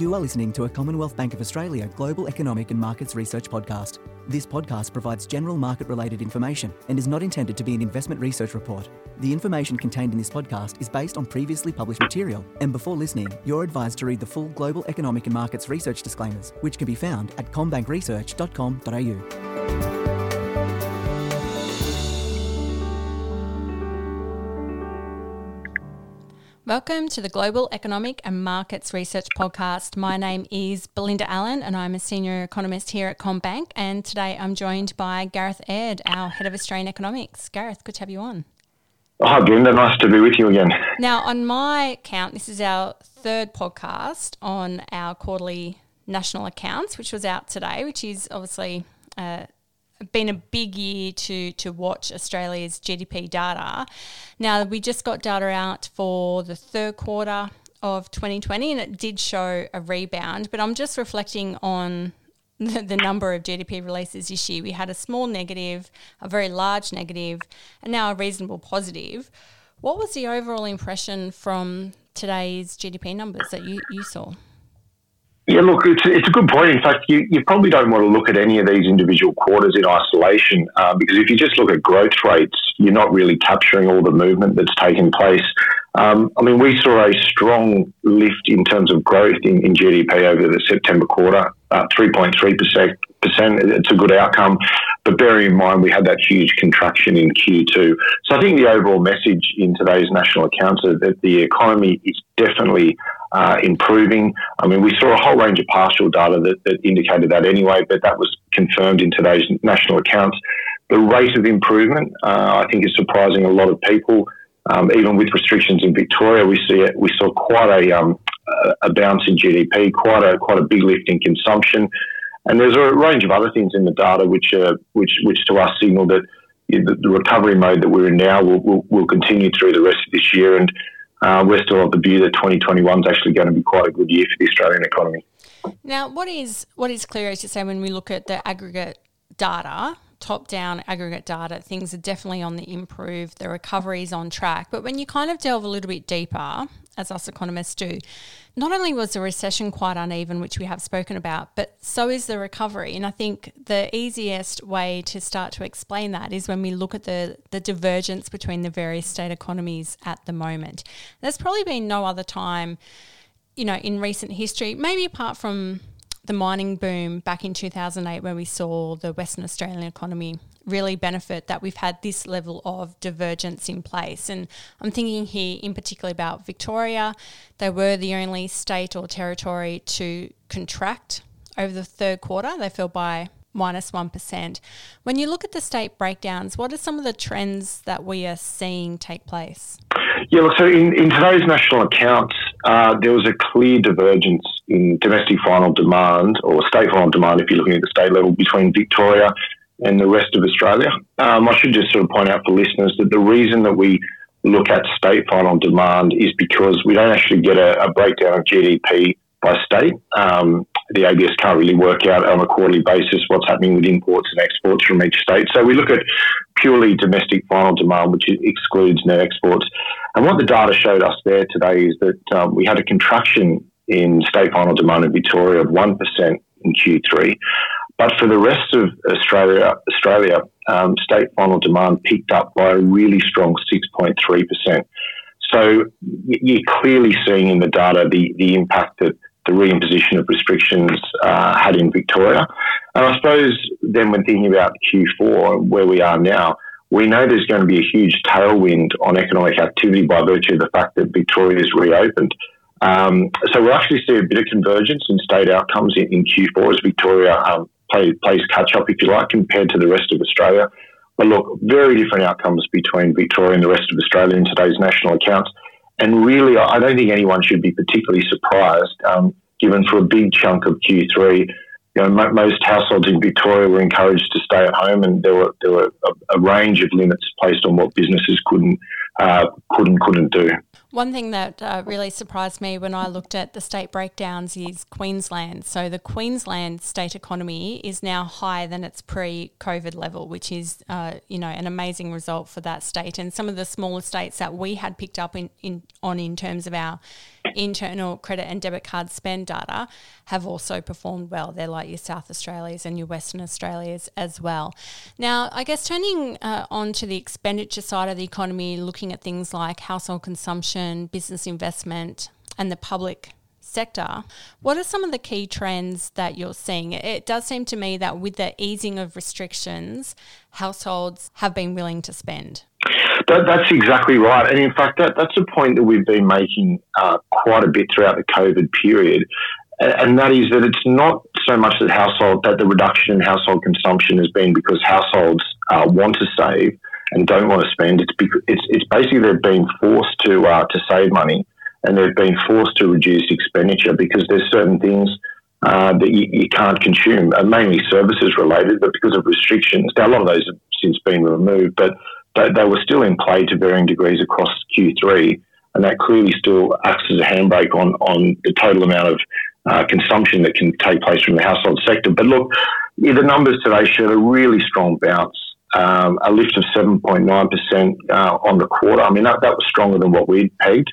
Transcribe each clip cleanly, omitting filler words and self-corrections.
You are listening to a Commonwealth Bank of Australia Global Economic and Markets Research podcast. This podcast provides general market-related information and is not intended to be an investment research report. The information contained in this podcast is based on previously published material, and before listening, you're advised to read the full Global Economic and Markets Research disclaimers, which can be found at commbankresearch.com.au. Welcome to the Global Economic and Markets Research Podcast. My name is Belinda Allen and I'm a Senior Economist here at CommBank, and today I'm joined by Gareth Aird, our Head of Australian Economics. Gareth, good to have you on. Hi Belinda, nice to be with you again. Now, on my count, this is our third podcast on our quarterly national accounts, which was out today, which is obviously been a big year to watch Australia's GDP data. Now, we just got data out for the third quarter of 2020 and it did show a rebound, but I'm just reflecting on the number of GDP releases this year. We had a small negative, a very large negative, and now a reasonable positive. What was the overall impression from today's GDP numbers that you saw? Yeah, look, it's a good point. In fact, you probably don't want to look at any of these individual quarters in isolation because if you just look at growth rates, you're not really capturing all the movement that's taken place. We saw a strong lift in terms of growth in GDP over the September quarter, 3.3%. It's a good outcome. But bearing in mind, we had that huge contraction in Q2. So I think the overall message in today's national accounts is that the economy is definitely improving. We saw a whole range of partial data that indicated that anyway, but that was confirmed in today's national accounts. The rate of improvement, I think, is surprising a lot of people. Even with restrictions in Victoria, we saw quite a bounce in GDP, quite a big lift in consumption, and there's a range of other things in the data which to us signal that the recovery mode that we're in now will continue through the rest of this year, and we're still of the view that 2021 is actually going to be quite a good year for the Australian economy. Now, what is clear, as you say, when we look at the aggregate data, top-down aggregate data, things are definitely on the improve, the recovery is on track. But when you kind of delve a little bit deeper, as us economists do, not only was the recession quite uneven, which we have spoken about, but so is the recovery. And I think the easiest way to start to explain that is when we look at the divergence between the various state economies at the moment. There's probably been no other time, in recent history, maybe apart from the mining boom back in 2008 where we saw the Western Australian economy really benefit, that we've had this level of divergence in place. And I'm thinking here in particular about Victoria. They were the only state or territory to contract over the third quarter. They fell by -1%. When you look at the state breakdowns, what are some of the trends that we are seeing take place? Yeah, look, so in today's national accounts, there was a clear divergence in domestic final demand, or state final demand if you're looking at the state level, between Victoria and the rest of Australia. I should just sort of point out for listeners that the reason that we look at state final demand is because we don't actually get a breakdown of GDP by state. The ABS can't really work out on a quarterly basis what's happening with imports and exports from each state. So we look at purely domestic final demand, which excludes net exports. And what the data showed us there today is that we had a contraction in state final demand in Victoria of 1% in Q3. But for the rest of Australia, state final demand picked up by a really strong 6.3%. So you're clearly seeing in the data the impact that the reimposition of restrictions had in Victoria. And I suppose then when thinking about Q4, where we are now, we know there's going to be a huge tailwind on economic activity by virtue of the fact that Victoria is reopened. So we'll actually see a bit of convergence in state outcomes in Q4 as Victoria plays catch-up, if you like, compared to the rest of Australia. But look, very different outcomes between Victoria and the rest of Australia in today's national accounts. And really, I don't think anyone should be particularly surprised, given for a big chunk of Q3, most households in Victoria were encouraged to stay at home, and there were a range of limits placed on what businesses couldn't do. One thing that really surprised me when I looked at the state breakdowns is Queensland. So the Queensland state economy is now higher than its pre-COVID level, which is an amazing result for that state. And some of the smaller states that we had picked up in terms of our internal credit and debit card spend data have also performed well. They're like your South Australias and your Western Australias as well. Now, I guess turning on to the expenditure side of the economy, looking at things like household consumption, business investment and the public sector, what are some of the key trends that you're seeing? It does seem to me that with the easing of restrictions, households have been willing to spend. That's exactly right. And in fact, that's a point that we've been making quite a bit throughout the COVID period. And that is that it's not so much that the reduction in household consumption has been because households want to save and don't want to spend. It's basically they've been forced to save money, and they've been forced to reduce expenditure because there's certain things that you can't consume, mainly services related, but because of restrictions. Now, a lot of those have since been removed, but they were still in play to varying degrees across Q3, and that clearly still acts as a handbrake on the total amount of consumption that can take place from the household sector. But look, the numbers today showed a really strong bounce, a lift of 7.9% on the quarter. I mean, that was stronger than what we'd pegged.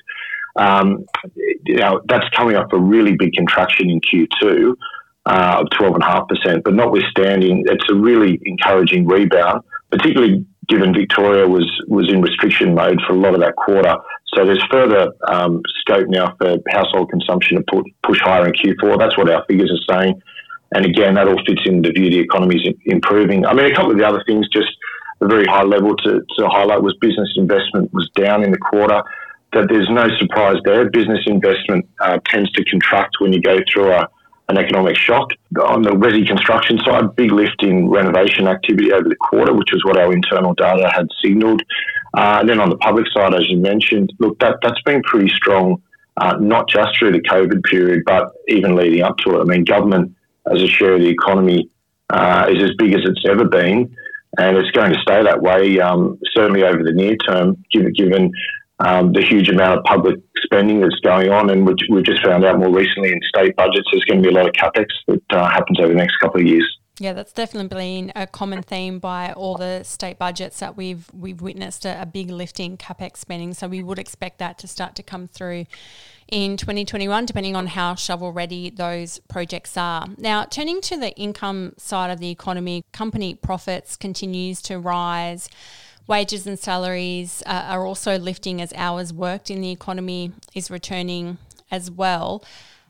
That's coming up a really big contraction in Q2 of 12.5%, but notwithstanding, it's a really encouraging rebound, particularly given Victoria was in restriction mode for a lot of that quarter. So there's further scope now for household consumption to push higher in Q4. That's what our figures are saying. And again, that all fits in the view the economy's improving. I mean, a couple of the other things, just a very high level to highlight, was business investment was down in the quarter. That there's no surprise there. Business investment tends to contract when you go through an economic shock. On the resi construction side, big lift in renovation activity over the quarter, which was what our internal data had signalled. And then on the public side, as you mentioned, look, that's been pretty strong, not just through the COVID period, but even leading up to it. I mean, government as a share of the economy is as big as it's ever been, and it's going to stay that way, certainly over the near term, given the huge amount of public spending that's going on, and we've just found out more recently in state budgets there's going to be a lot of capex that happens over the next couple of years. Yeah, that's definitely been a common theme by all the state budgets that we've witnessed a big lift in capex spending. So we would expect that to start to come through in 2021, depending on how shovel-ready those projects are. Now, turning to the income side of the economy, company profits continues to rise. Wages and salaries are also lifting as hours worked in the economy is returning as well.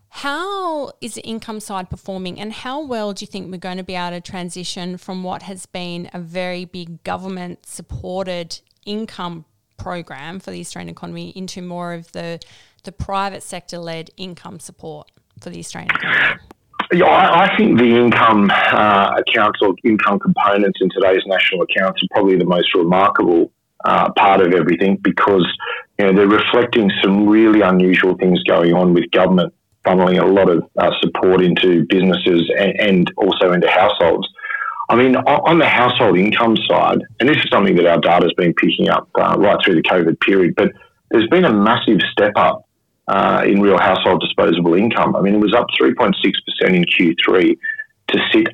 How is the income side performing, and how well do you think we're going to be able to transition from what has been a very big government-supported income program for the Australian economy into more of the private sector-led income support for the Australian economy? Yeah, I think the income accounts or income components in today's national accounts are probably the most remarkable part of everything, because they're reflecting some really unusual things going on with government funneling a lot of support into businesses and also into households. I mean, on the household income side, and this is something that our data has been picking up right through the COVID period, but there's been a massive step up in real household disposable income. I mean, it was up 3.6% in Q3 to sit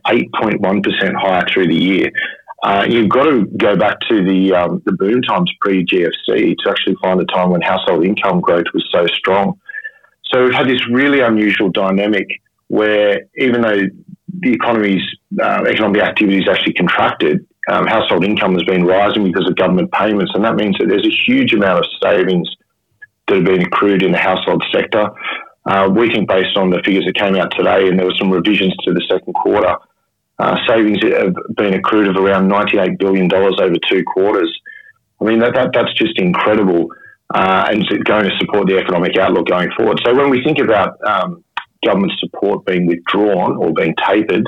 8.1% higher through the year. You've got to go back to the boom times pre-GFC to actually find a time when household income growth was so strong. So we've had this really unusual dynamic where even though the economy's economic activity is actually contracted, household income has been rising because of government payments, and that means that there's a huge amount of savings that have been accrued in the household sector. We think based on the figures that came out today, and there were some revisions to the second quarter, savings have been accrued of around $98 billion over 2 quarters. I mean, that's just incredible, and it's going to support the economic outlook going forward. So when we think about government support being withdrawn or being tapered,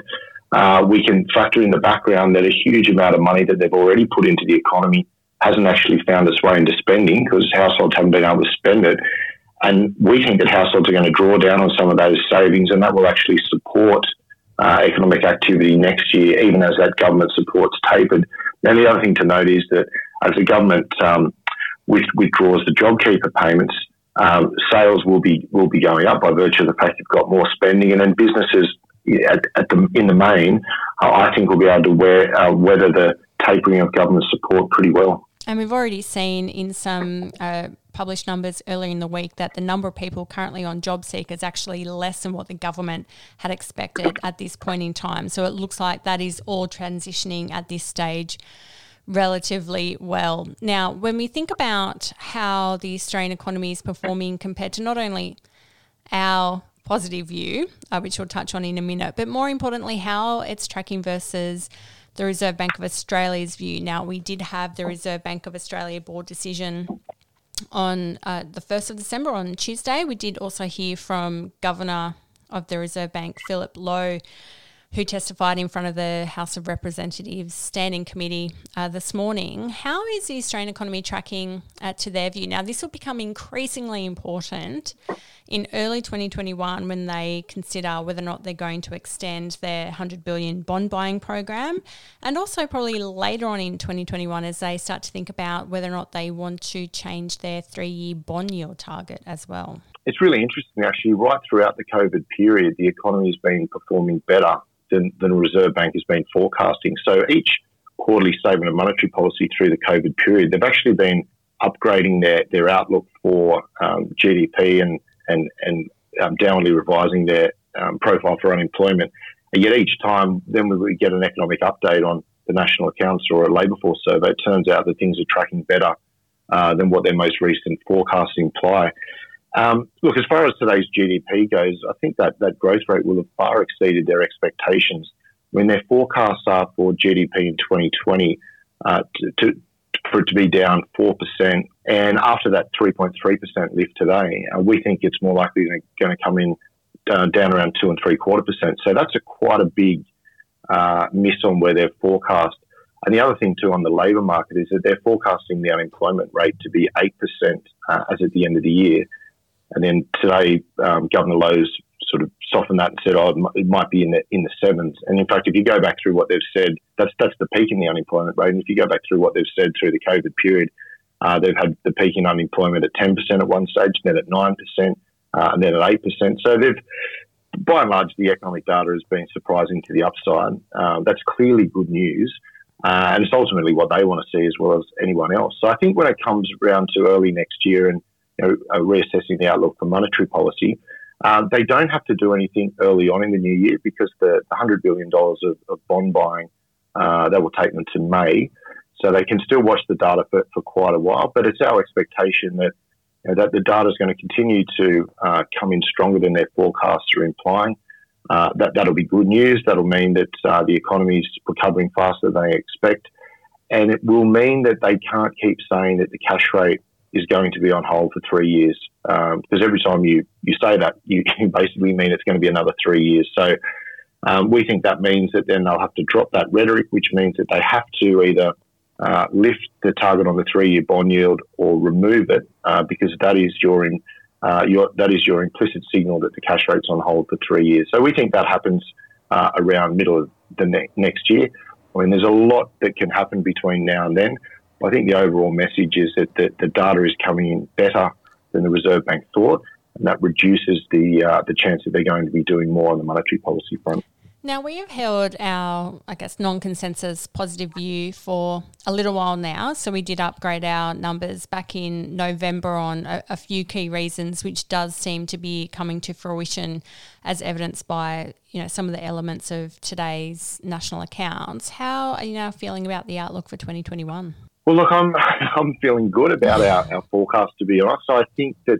we can factor in the background that a huge amount of money that they've already put into the economy hasn't actually found its way into spending because households haven't been able to spend it. And we think that households are going to draw down on some of those savings, and that will actually support economic activity next year, even as that government support's tapered. Now, the other thing to note is that as the government withdraws the JobKeeper payments, sales will be going up by virtue of the fact you've got more spending, and then businesses in the main, I think will be able to weather the tapering of government support pretty well. And we've already seen in some published numbers earlier in the week that the number of people currently on JobSeeker is actually less than what the government had expected at this point in time. So it looks like that is all transitioning at this stage relatively well. Now, when we think about how the Australian economy is performing compared to not only our positive view, which we'll touch on in a minute, but more importantly, how it's tracking versus the Reserve Bank of Australia's view. Now, we did have the Reserve Bank of Australia board decision on the 1st of December on Tuesday. We did also hear from Governor of the Reserve Bank, Philip Lowe, who testified in front of the House of Representatives Standing Committee this morning. How is the Australian economy tracking to their view? Now, this will become increasingly important in early 2021 when they consider whether or not they're going to extend their $100 billion bond buying program, and also probably later on in 2021 as they start to think about whether or not they want to change their 3-year bond yield target as well. It's really interesting, actually. Right throughout the COVID period, the economy has been performing better than the Reserve Bank has been forecasting. So each quarterly statement of monetary policy through the COVID period, they've actually been upgrading their outlook for GDP and downwardly revising their profile for unemployment. And yet each time, then we get an economic update on the national accounts or a labour force survey, it turns out that things are tracking better than what their most recent forecasts imply. Look, as far as today's GDP goes, I think that growth rate will have far exceeded their expectations. When their forecasts are for GDP in 2020 for it to be down 4%, and after that 3.3% lift today, we think it's more likely going to come in down around 2.75%. So that's quite a big miss on where they're forecast. And the other thing too on the labour market is that they're forecasting the unemployment rate to be 8% as at the end of the year. And then today, Governor Lowe's sort of softened that and said, it might be in the sevens. And in fact, if you go back through what they've said, that's the peak in the unemployment rate. And if you go back through what they've said through the COVID period, they've had the peak in unemployment at 10% at one stage, then at 9%, and then at 8%. So they've, by and large, the economic data has been surprising to the upside. That's clearly good news. And it's ultimately what they want to see as well as anyone else. So I think when it comes around to early next year and reassessing the outlook for monetary policy, they don't have to do anything early on in the new year because the $100 billion of bond buying, that will take them to May. So they can still watch the data for quite a while. But it's our expectation that that the data is going to continue to come in stronger than their forecasts are implying. That'll be good news. That'll mean that the economy is recovering faster than they expect. And it will mean that they can't keep saying that the cash rate is going to be on hold for 3 years. Because every time you say that, you basically mean it's going to be another 3 years. So we think that means that then they'll have to drop that rhetoric, which means that they have to either lift the target on the 3-year bond yield or remove it, because that is your implicit signal that the cash rate's on hold for 3 years. So we think that happens around middle of the next year. I mean, there's a lot that can happen between now and then. I think the overall message is that the data is coming in better than the Reserve Bank thought, and that reduces the chance that they're going to be doing more on the monetary policy front. Now, we have held our, non-consensus positive view for a little while now. So we did upgrade our numbers back in November on a few key reasons, which does seem to be coming to fruition as evidenced by, some of the elements of today's national accounts. How are you now feeling about the outlook for 2021? Well, look, I'm feeling good about our forecast, to be honest. So I think that,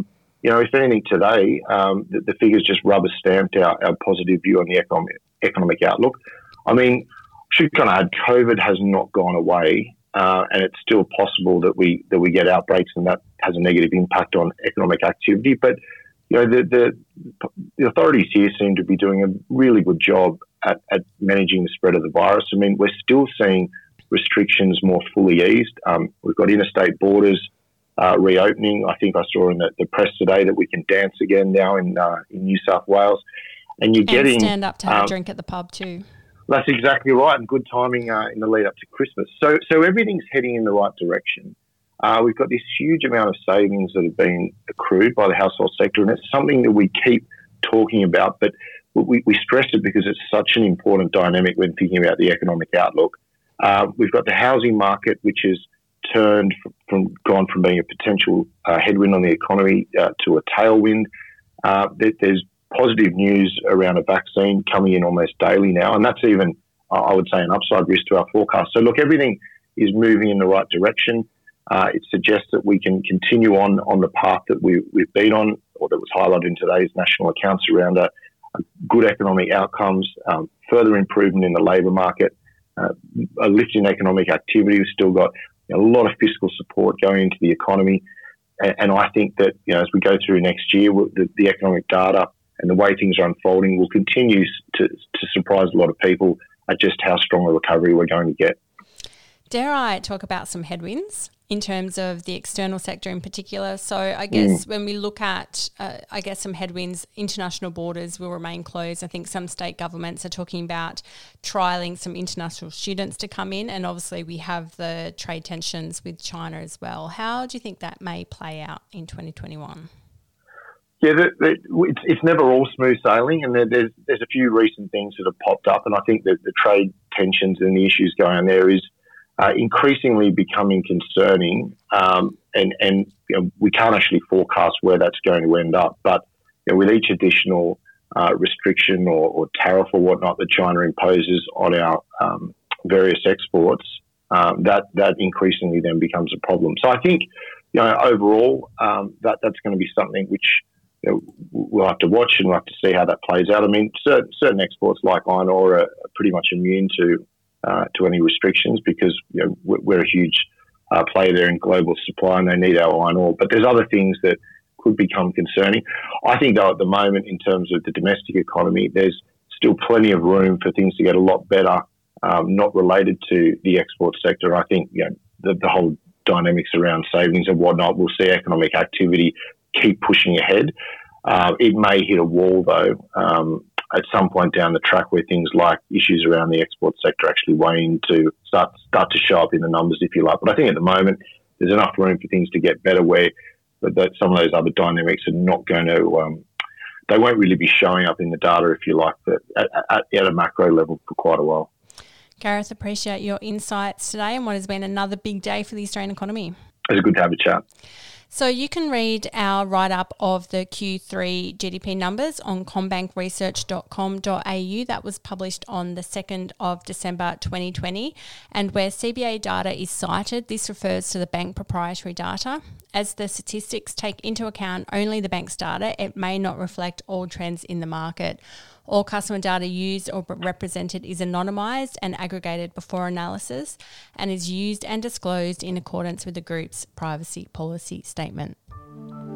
if anything today, the figures just rubber-stamped our positive view on the economic outlook. I mean, should kind of add, COVID has not gone away, and it's still possible that we get outbreaks and that has a negative impact on economic activity. But, the authorities here seem to be doing a really good job at managing the spread of the virus. I mean, we're still seeing restrictions more fully eased. We've got interstate borders reopening. I think I saw in the press today that we can dance again now in New South Wales. And stand up to have a drink at the pub too. That's exactly right, and good timing in the lead up to Christmas. So everything's heading in the right direction. We've got this huge amount of savings that have been accrued by the household sector, and it's something that we keep talking about, but we stress it because it's such an important dynamic when thinking about the economic outlook. We've got the housing market, which has gone from being a potential headwind on the economy to a tailwind. There's positive news around a vaccine coming in almost daily now, and that's even, I would say, an upside risk to our forecast. So look, everything is moving in the right direction. It suggests that we can continue on the path that we've been on, or that was highlighted in today's national accounts around good economic outcomes, further improvement in the labour market, a lift in economic activity. We've still got a lot of fiscal support going into the economy. And I think that, as we go through next year, the economic data and the way things are unfolding will continue to surprise a lot of people at just how strong a recovery we're going to get. Dare I talk about some headwinds in terms of the external sector in particular? So I guess when we look at, some headwinds, international borders will remain closed. I think some state governments are talking about trialling some international students to come in, and obviously we have the trade tensions with China as well. How do you think that may play out in 2021? Yeah, it's never all smooth sailing, and there's a few recent things that have popped up, and I think that the trade tensions and the issues going on there is increasingly becoming concerning, and we can't actually forecast where that's going to end up. But with each additional restriction or tariff or whatnot that China imposes on our various exports, that increasingly then becomes a problem. So I think overall that's going to be something which we'll have to watch, and we'll have to see how that plays out. I mean, certain exports like iron ore are pretty much immune to any restrictions because we're a huge player there in global supply, and they need our iron ore. But there's other things that could become concerning. I think, though, at the moment, in terms of the domestic economy, there's still plenty of room for things to get a lot better, not related to the export sector. I think the whole dynamics around savings and whatnot, we'll see economic activity keep pushing ahead. It may hit a wall, though, at some point down the track where things like issues around the export sector actually start to show up in the numbers, if you like. But I think at the moment there's enough room for things to get better where that some of those other dynamics are not going to, they won't really be showing up in the data, if you like, at a macro level for quite a while. Gareth, appreciate your insights today and what has been another big day for the Australian economy. It's good to have a chat. So you can read our write-up of the Q3 GDP numbers on commbankresearch.com.au. That was published on the 2nd of December 2020. And where CBA data is cited, this refers to the bank proprietary data. As the statistics take into account only the bank's data, it may not reflect all trends in the market. All customer data used or represented is anonymised and aggregated before analysis and is used and disclosed in accordance with the group's privacy policy statement.